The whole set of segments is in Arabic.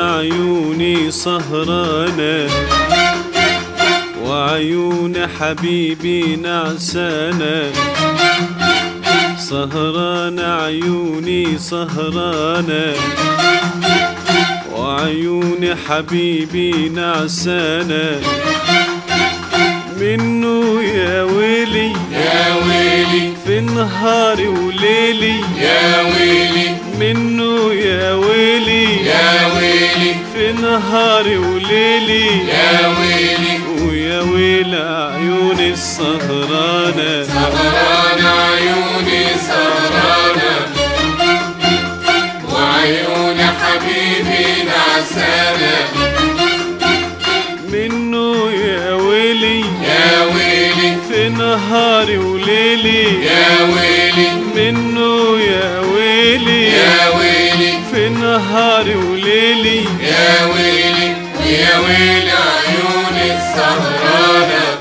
عيوني سهرانة وعيون حبيبي نعسانة، سهرانة عيوني سهرانة وعيون حبيبي نعسانة، منه يا ويلي يا ويلي في نهاري وليلي، يا ويلي منه يا ويلي يا ويلي في نهاري وليلي، يا ويلي ويا ويل عيوني السهرانة، سهرانة عيوني سهرانة وعيون حبيبي نعسانة، منه يا ويلي يا ويلي في نهاري وليلي، يا ويلي منه يا ويلي يا ويلي في نهاري وليلي، يا ويلي ويا ويل عيوني السهرانة.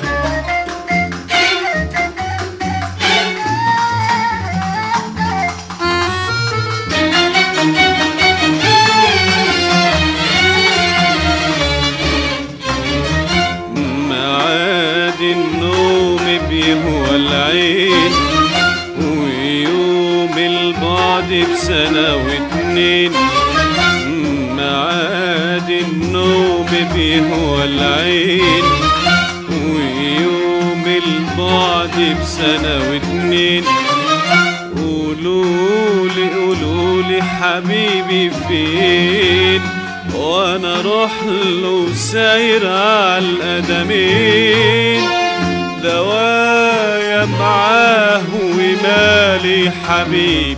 معاد النوم بيهوى العين ويوم البعد بسنة واتنين، معاد النوم بيهوى العين ويوم البعد بسنة واتنين، قولولي حبيبي فين وانا اروح له ساير على القدمين، دوايا معاه ومالي حبيب،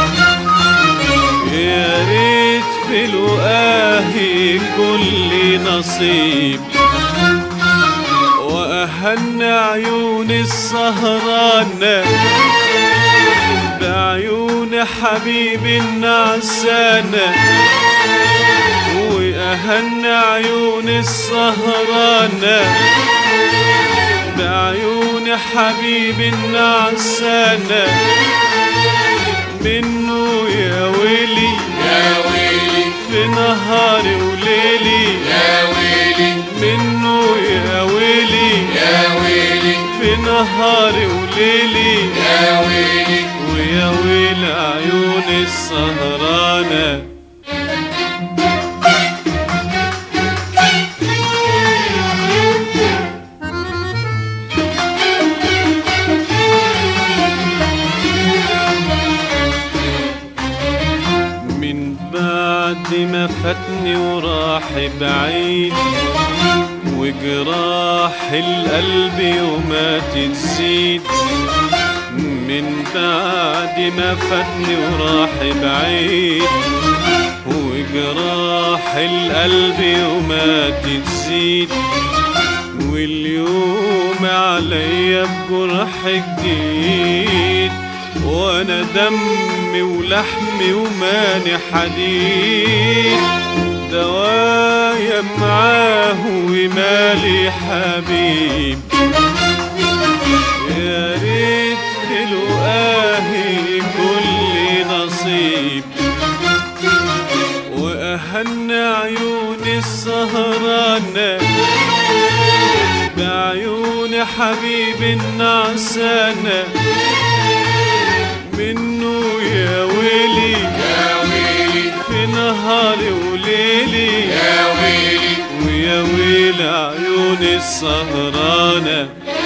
يا ريت في لقاهي كل نصيب، واهن عيون السهرانة بعيون حبيبي النعسانة، وأهن عيون السهرانة بعيون حبيبي النعسانة، منه يا ويلي يا ويلي في نهاري وليلي، يا ويلي منه يا ويلي يا ويلي في نهاري وليلي، يا ويلي ويا ويل عيون السهرانة. من بعد ما فاتني وراح بعيد وجراح القلب يومات تزيد، من بعد ما فاتني وراح بعيد وجراح القلب يومات تزيد، واليوم عليا بجرح جديد، وانا دمي ولحمي وماني حديد، دوايا معاه ومالي حبيب، يا ريت في لقاهي كل نصيب، واهن عيون السهرانة بعيون حبيبي النعسانة، منه يا ويلي يا ويلي في نهاري وليلي، يا ويلي ويا ويل عيون السهرانة.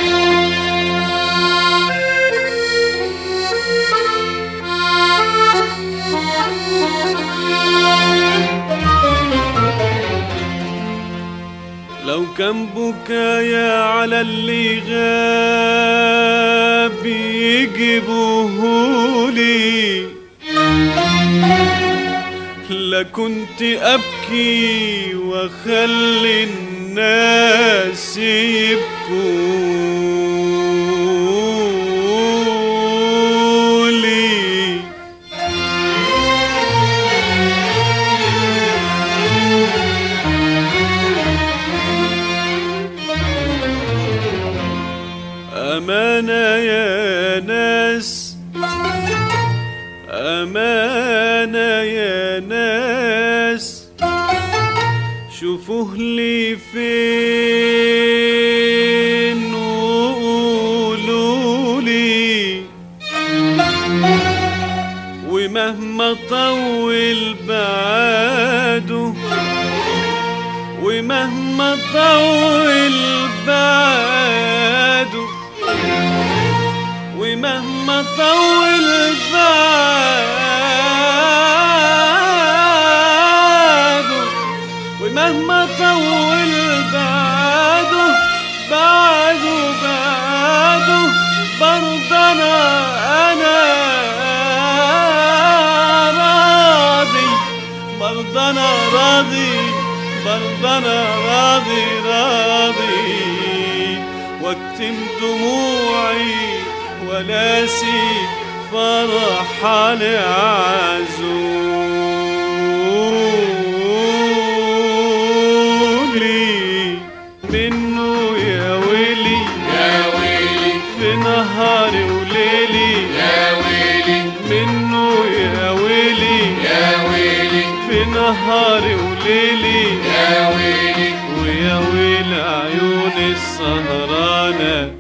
لو كان بكايا على اللي غاب يجيبوهولي، لكنت أبكي وأخلي الناس يبكولي، أمانة يا ناس، أمانة يا ناس، شوفوه لي فين وقولوا لي، ومهما طول بعده، ومهما طول بعده، ومهما طول بعده، ومهما طول بعده، بعده برضه أنا راضي، برضه أنا راضي، برضه أنا راضي، واكتم دموعي وناسي فرح لعزولي منه يا ويلي، يا ويلي في نهاري وليلي، يا ويلي منه يا ويلي، يا ويلي في نهاري وليلي، يا ويلي ويا ويل عيوني السهرانة